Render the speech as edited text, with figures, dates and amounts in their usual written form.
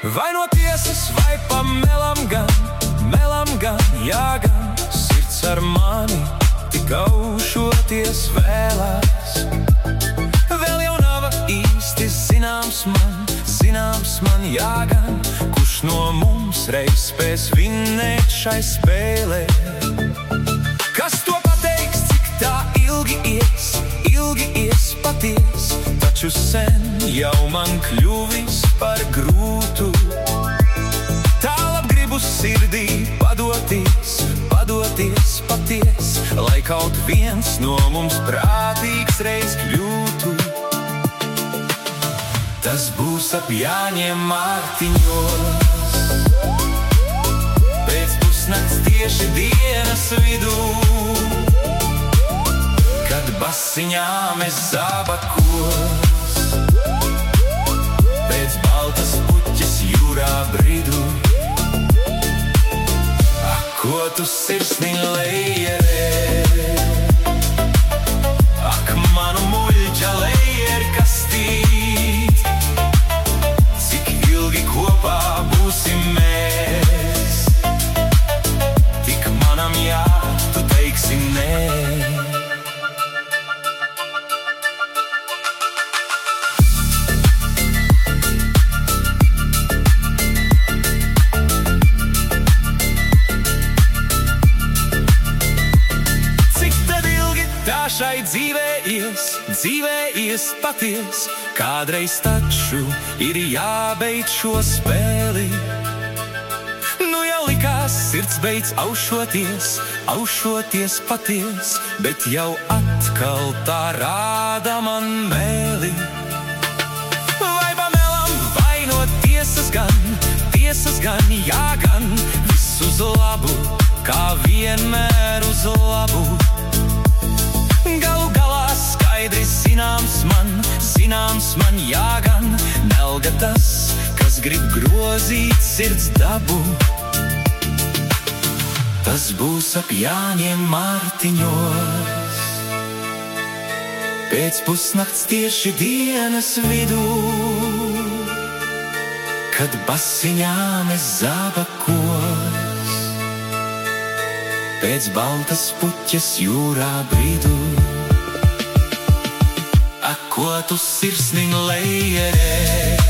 Vai no tiesas, vai pa melam gan, jāgan. Sirds ar mani tik aušoties vēlās. Vēl jau nav īsti zināms man jāgan, kurš no mums reiz spēs vinnēt šai spēlē. Kas to pateiks, cik tā ilgi ies paties, taču sen jau man kļuvis par grūtu. Tālāk gribu sirdī padoties paties, lai kaut viens no mums prātīgs reiz kļūtu. Tas būs ap Jāņiem Mārtiņos, pēc pusnakts tieši dienas vidū, kad basiņā mēs zābakos, pēc baltas puķes jūrā bridu. Ak, ko tu sirsniņ lejerē, ak, manu muļķa lejerkastīt, cik ilgi kopā būsim mēs, tik manam jā, tu teiksi nē. Šai dzīvē ies paties, kādreiz taču ir jābeidz šo spēli. Nu jau likās sirds beidz aušoties paties, bet jau atkal tā rāda man mēli. Vai pa melam, vai no tiesas gan, jāgan, viss uz labu, kā vienmēr uz labu. Galu galā skaidri zināms man jāgan, nelga tas, kas grib grozīt sirds dabu. Tas būs ap Jāņiem Mārtiņos, pēc pusnakts tieši dienas vidū, kad basiņā mēs zābakos, pēc baltas puķes jūrā bridu. Ak, ko tu sirsniņ lejerē,